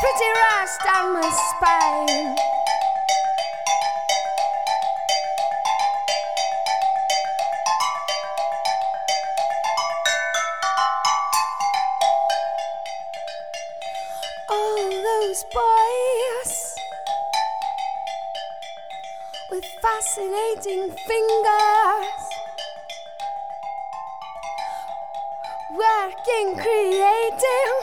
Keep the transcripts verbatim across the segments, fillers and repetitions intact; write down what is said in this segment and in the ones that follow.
pretty rush down my spine. All those boys with fascinating fingers, working creative,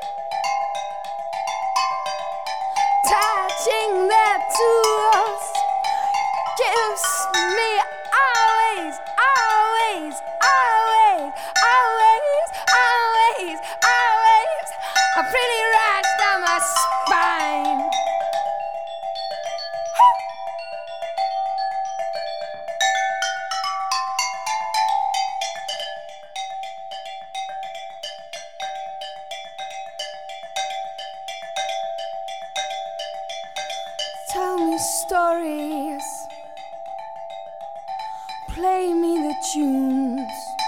touching their tools, gives me always, always, always, always, always, always a pretty rush down my spine. Tell me stories, play me the tunes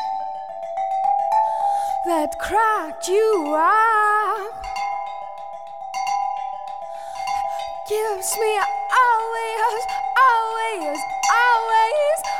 that cracked you up, gives me always, always, always